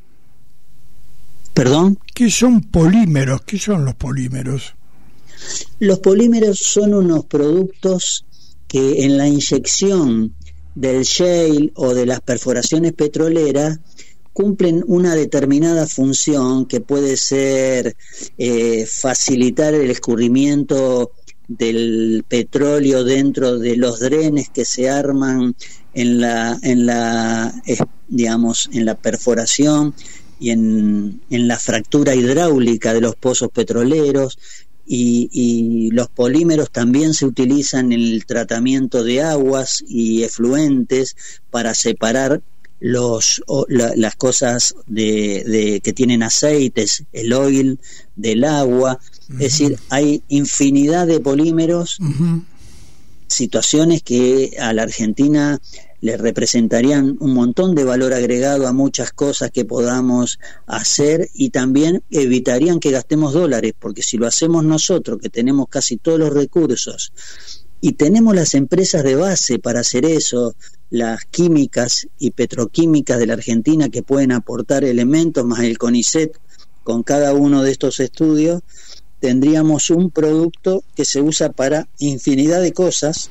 ¿Perdón? ¿Qué son polímeros? ¿Qué son los polímeros? Los polímeros son unos productos que en la inyección del shale o de las perforaciones petroleras cumplen una determinada función que puede ser eh, facilitar el escurrimiento del petróleo dentro de los drenes que se arman en la en la eh, digamos en la perforación y en, en la fractura hidráulica de los pozos petroleros, y, y los polímeros también se utilizan en el tratamiento de aguas y efluentes para separar los o, la, las cosas de, de que tienen aceites, el oil del agua. Uh-huh. Es decir, hay infinidad de polímeros, uh-huh. situaciones que a la Argentina le representarían un montón de valor agregado a muchas cosas que podamos hacer, y también evitarían que gastemos dólares, porque si lo hacemos nosotros, que tenemos casi todos los recursos y tenemos las empresas de base para hacer eso, las químicas y petroquímicas de la Argentina que pueden aportar elementos, más el CONICET con cada uno de estos estudios, tendríamos un producto que se usa para infinidad de cosas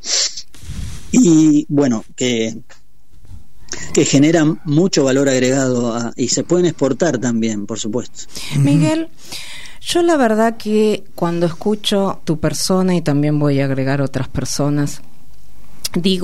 y bueno, que que generan mucho valor agregado a, y se pueden exportar también, por supuesto. Miguel, yo la verdad que cuando escucho tu persona, y también voy a agregar otras personas, digo,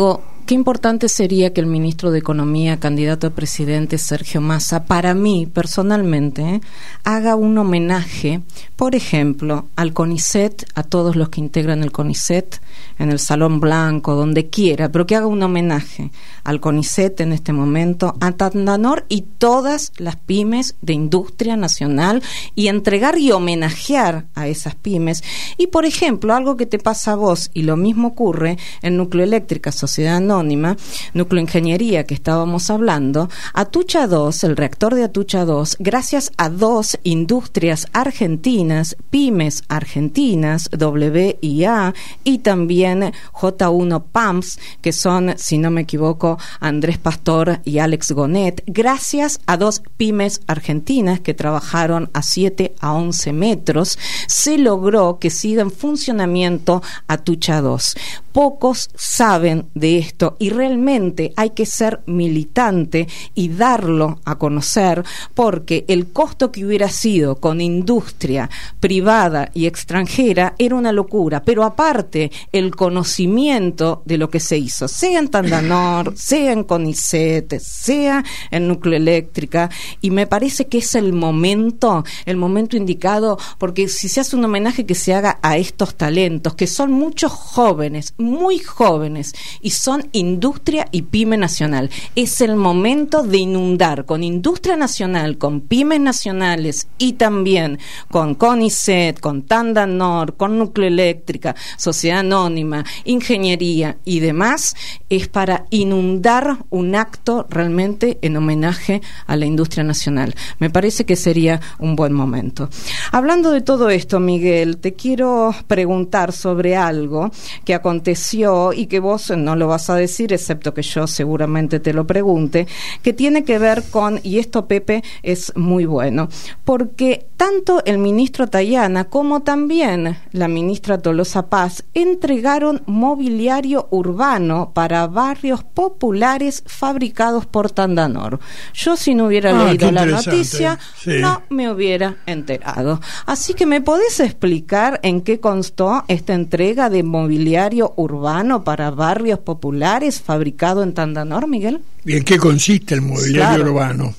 qué importante sería que el ministro de Economía, candidato a presidente, Sergio Massa, para mí, personalmente, ¿eh? haga un homenaje, por ejemplo, al CONICET, a todos los que integran el CONICET, en el Salón Blanco, donde quiera, pero que haga un homenaje al CONICET en este momento, a Tandanor y todas las pymes de industria nacional, y entregar y homenajear a esas pymes. Y, por ejemplo, algo que te pasa a vos, y lo mismo ocurre en Nucleoeléctrica, Sociedad Anónima, Nucleoingeniería, que estábamos hablando, Atucha dos, el reactor de Atucha dos, gracias a dos industrias argentinas, pymes argentinas, W I A, y también J uno P A M S, que son, si no me equivoco, Andrés Pastor y Alex Gonet, gracias a dos pymes argentinas que trabajaron a siete a once metros, se logró que siga en funcionamiento Atucha dos. Pocos saben de esto y realmente hay que ser militante y darlo a conocer, porque el costo que hubiera sido con industria privada y extranjera era una locura, pero aparte el conocimiento de lo que se hizo, sea en Tandanor, sea en CONICET, sea en Nucleoeléctrica, y me parece que es el momento, el momento indicado, porque si se hace un homenaje, que se haga a estos talentos, que son muchos jóvenes, muy jóvenes, y son industria y pyme nacional. Es el momento de inundar con industria nacional, con pymes nacionales, y también con CONICET, con Tandanor, con Nucleoeléctrica, Sociedad Anónima, Ingeniería y demás, es para inundar un acto realmente en homenaje a la industria nacional. Me parece que sería un buen momento. Hablando de todo esto, Miguel, te quiero preguntar sobre algo que aconteció y que vos no lo vas a decir, excepto que yo seguramente te lo pregunte, que tiene que ver con, y esto, Pepe, es muy bueno, porque tanto el ministro Tayana como también la ministra Tolosa Paz entregaron mobiliario urbano para barrios populares fabricados por Tandanor. Yo, si no hubiera ah, leído la noticia, sí. no me hubiera enterado. Así que, ¿me podés explicar en qué constó esta entrega de mobiliario urbano para barrios populares fabricado en Tandanor, Miguel? ¿Y en qué consiste el mobiliario claro. urbano?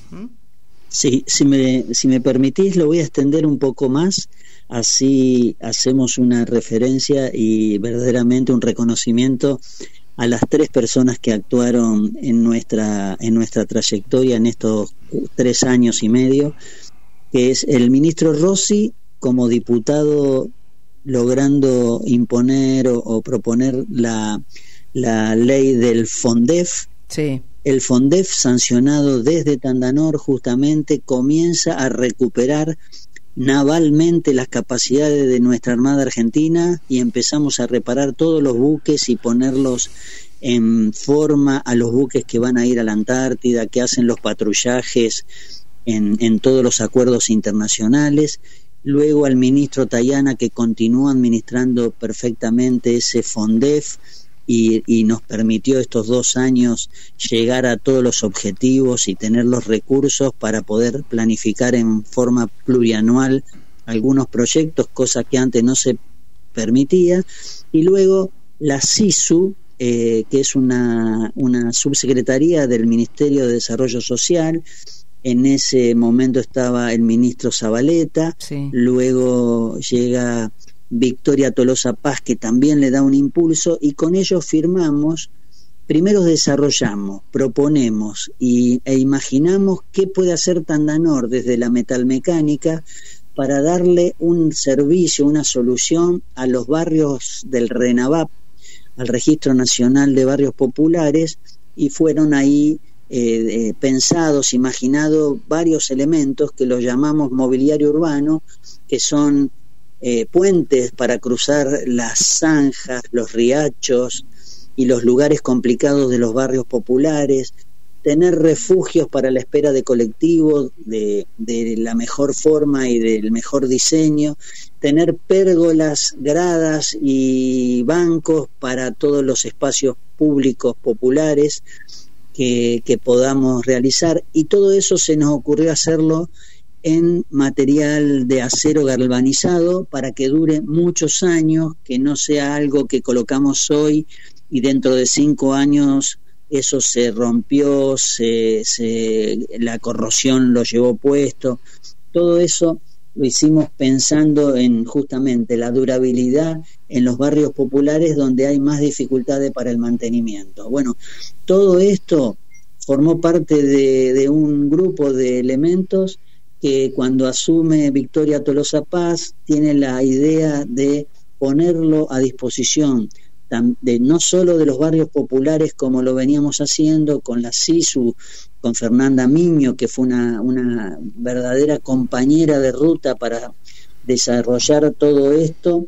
Sí, si me, si me permitís, lo voy a extender un poco más, así hacemos una referencia y verdaderamente un reconocimiento a las tres personas que actuaron en nuestra, en nuestra trayectoria en estos tres años y medio, que es el ministro Rossi como diputado, logrando imponer o, o proponer la, la ley del FONDEF. Sí. El FONDEF, sancionado desde Tandanor, justamente comienza a recuperar navalmente las capacidades de nuestra Armada Argentina, y empezamos a reparar todos los buques y ponerlos en forma a los buques que van a ir a la Antártida, que hacen los patrullajes en, en todos los acuerdos internacionales. Luego al ministro Tayana, que continúa administrando perfectamente ese FONDEF y, y nos permitió estos dos años llegar a todos los objetivos y tener los recursos para poder planificar en forma plurianual algunos proyectos, cosa que antes no se permitía. Y luego la SISU, eh, que es una, una subsecretaría del Ministerio de Desarrollo Social. En ese momento estaba el ministro Zabaleta, sí. Luego llega Victoria Tolosa Paz, que también le da un impulso, y con ellos firmamos, primero desarrollamos, proponemos y, e imaginamos qué puede hacer Tandanor desde la metalmecánica para darle un servicio, una solución a los barrios del RENAVAP, al Registro Nacional de Barrios Populares, y fueron ahí eh, eh, pensados, imaginados varios elementos que los llamamos mobiliario urbano, que son eh, puentes para cruzar las zanjas, los riachos y los lugares complicados de los barrios populares, tener refugios para la espera de colectivos de, de la mejor forma y del mejor diseño, tener pérgolas, gradas y bancos para todos los espacios públicos populares que, que podamos realizar, y todo eso se nos ocurrió hacerlo en material de acero galvanizado para que dure muchos años, que no sea algo que colocamos hoy y dentro de cinco años eso se rompió, se, se, la corrosión lo llevó puesto. Todo eso lo hicimos pensando en justamente la durabilidad en los barrios populares donde hay más dificultades para el mantenimiento. Bueno, todo esto formó parte de, de un grupo de elementos que cuando asume Victoria Tolosa Paz tiene la idea de ponerlo a disposición de no solo de los barrios populares como lo veníamos haciendo con la SISU, con Fernanda Miño, que fue una, una verdadera compañera de ruta para desarrollar todo esto,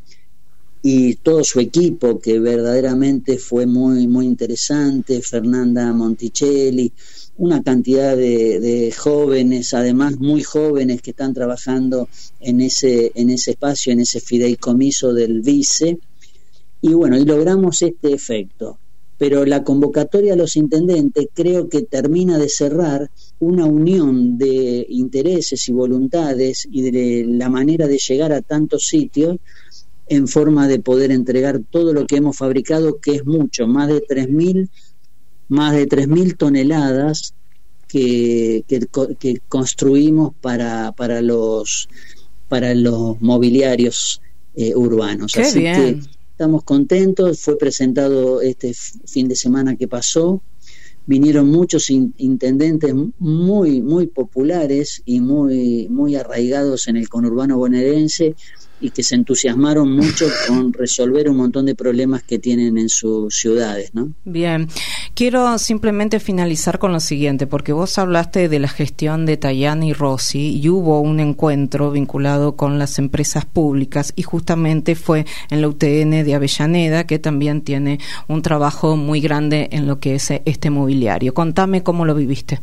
y todo su equipo, que verdaderamente fue muy, muy interesante, Fernanda Monticelli, una cantidad de, de jóvenes, además muy jóvenes, que están trabajando en ese, en ese espacio, en ese fideicomiso del vice, y bueno, y logramos este efecto. Pero la convocatoria a los intendentes creo que termina de cerrar una unión de intereses y voluntades y de la manera de llegar a tantos sitios en forma de poder entregar todo lo que hemos fabricado, que es mucho, más de tres mil más de tres mil toneladas que, que, que construimos para, para los para los mobiliarios eh, urbanos. Qué Así bien. que estamos contentos. Fue presentado este fin de semana que pasó. Vinieron muchos in, intendentes muy muy populares y muy muy arraigados en el conurbano bonaerense, y que se entusiasmaron mucho con resolver un montón de problemas que tienen en sus ciudades, ¿no? Bien, quiero simplemente finalizar con lo siguiente, porque vos hablaste de la gestión de Tayana y Rossi, y hubo un encuentro vinculado con las empresas públicas, y justamente fue en la U T N de Avellaneda, que también tiene un trabajo muy grande en lo que es este mobiliario. Contame cómo lo viviste.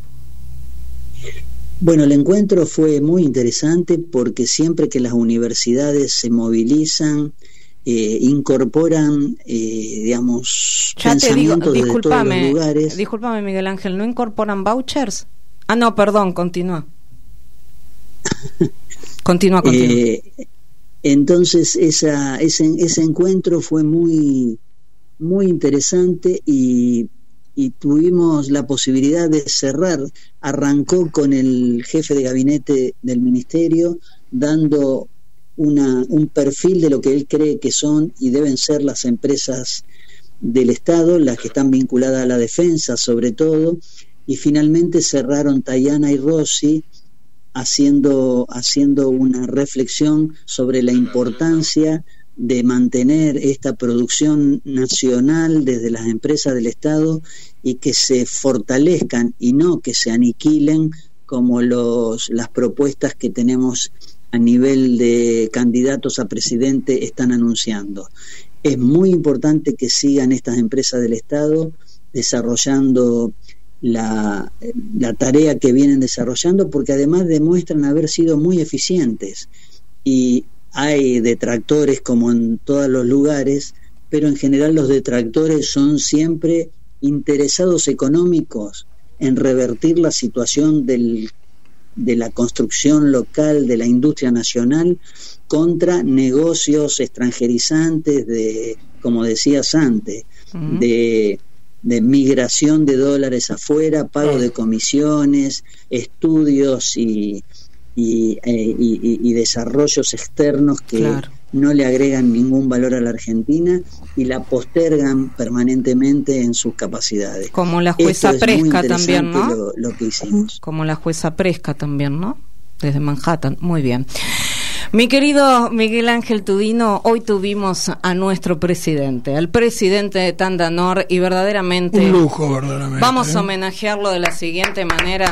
Bueno, el encuentro fue muy interesante porque siempre que las universidades se movilizan, eh, incorporan, eh, digamos, ya pensamientos te digo, desde todos los lugares. Discúlpame, Miguel Ángel, ¿no incorporan vouchers? Ah, no, perdón, continúa. continúa, continúa. Eh, entonces, esa, ese, ese encuentro fue muy, muy interesante y... y tuvimos la posibilidad de cerrar. Arrancó con el jefe de gabinete del ministerio dando una, un perfil de lo que él cree que son y deben ser las empresas del Estado, las que están vinculadas a la defensa sobre todo, y finalmente cerraron Tayana y Rossi haciendo, haciendo una reflexión sobre la importancia de mantener esta producción nacional desde las empresas del Estado y que se fortalezcan y no que se aniquilen como los, las propuestas que tenemos a nivel de candidatos a presidente están anunciando. Es muy importante que sigan estas empresas del Estado desarrollando la, la tarea que vienen desarrollando, porque además demuestran haber sido muy eficientes, y hay detractores como en todos los lugares, pero en general los detractores son siempre interesados económicos en revertir la situación del, de la construcción local, de la industria nacional, contra negocios extranjerizantes de, como decías antes, uh-huh. de, de migración de dólares afuera, pago de comisiones, estudios y... Y, eh, y, y desarrollos externos que claro. no le agregan ningún valor a la Argentina y la postergan permanentemente en sus capacidades. Como la jueza Presca también, ¿no? Lo, lo que hicimos. Como la jueza Presca también, ¿no? Desde Manhattan. Muy bien. Mi querido Miguel Ángel Tudino, hoy tuvimos a nuestro presidente, al presidente de Tandanor, y verdaderamente... Un lujo, verdaderamente. Vamos ¿eh? a homenajearlo de la siguiente manera...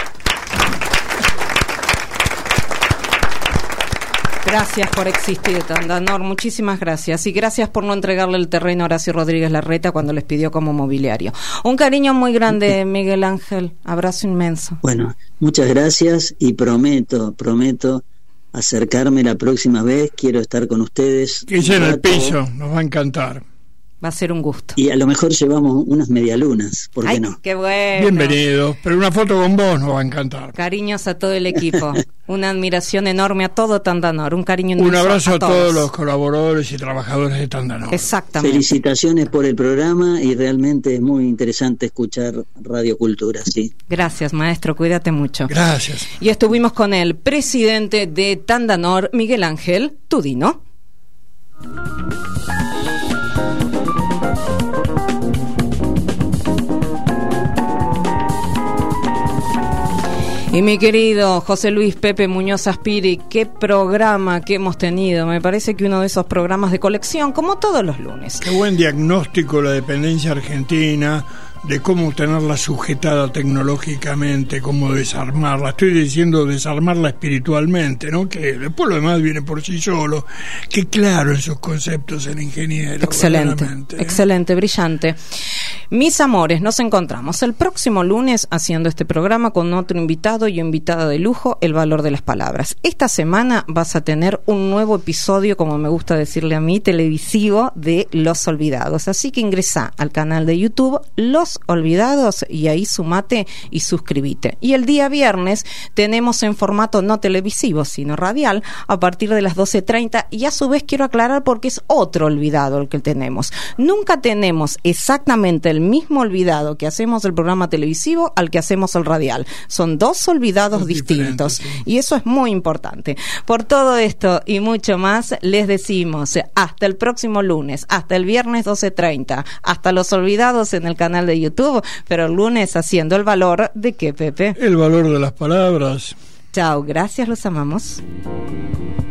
Gracias por existir, Tandanor, muchísimas gracias. Y gracias por no entregarle el terreno a Horacio Rodríguez Larreta cuando les pidió como mobiliario. Un cariño muy grande, Miguel Ángel. Abrazo inmenso. Bueno, muchas gracias y prometo, prometo acercarme la próxima vez. Quiero estar con ustedes. Que llena el piso, nos va a encantar. Va a ser un gusto. Y a lo mejor llevamos unas medialunas, ¿por qué Ay, no? Qué bueno. Bienvenido, pero una foto con vos nos va a encantar. Cariños a todo el equipo. Una admiración enorme a todo Tandanor. Un cariño Un inmenso abrazo a, a todos. todos los colaboradores y trabajadores de Tandanor. Exactamente. Felicitaciones por el programa y realmente es muy interesante escuchar Radio Cultura, sí. Gracias, maestro. Cuídate mucho. Gracias. Y estuvimos con el presidente de Tandanor, Miguel Ángel Tudino. Y mi querido José Luis Pepe Muñoz Aspiri, qué programa que hemos tenido. Me parece que uno de esos programas de colección, como todos los lunes. Qué buen diagnóstico la dependencia argentina, de cómo tenerla sujetada tecnológicamente, cómo desarmarla. Estoy diciendo desarmarla espiritualmente, ¿no? Que después lo demás viene por sí solo. Qué claro en sus conceptos el ingeniero. Excelente, ¿eh? excelente, brillante. Mis amores, nos encontramos el próximo lunes haciendo este programa con otro invitado y invitada de lujo, El Valor de las Palabras. Esta semana vas a tener un nuevo episodio, como me gusta decirle a mí, televisivo de Los Olvidados. Así que ingresa al canal de YouTube Los Olvidados y ahí sumate y suscríbete. Y el día viernes tenemos en formato no televisivo, sino radial, a partir de las doce treinta, y a su vez quiero aclarar porque es otro olvidado el que tenemos. Nunca tenemos exactamente el mismo olvidado que hacemos el programa televisivo al que hacemos el radial. Son dos olvidados Es distintos, sí. Y eso es muy importante. Por todo esto y mucho más, les decimos hasta el próximo lunes, hasta el viernes doce treinta, hasta Los Olvidados en el canal de YouTube, pero el lunes haciendo el valor de qué, Pepe. El valor de las palabras. Chao, gracias, los amamos.